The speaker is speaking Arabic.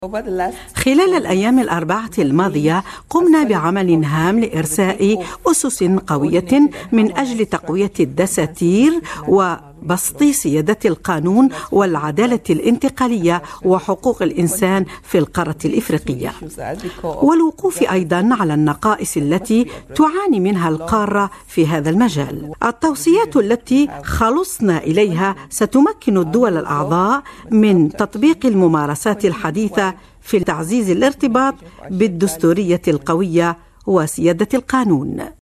خلال الأيام الأربعة الماضية قمنا بعمل هام لإرساء أسس قوية من أجل تقوية الدساتير وبسط سيادة القانون والعدالة الانتقالية وحقوق الإنسان في القارة الإفريقية، والوقوف أيضا على النقائص التي تعاني منها القارة في هذا المجال. التوصيات التي خلصنا إليها ستمكن الدول الأعضاء من تطبيق الممارسات الحديثة في تعزيز الارتباط بالدستورية القوية وسيادة القانون.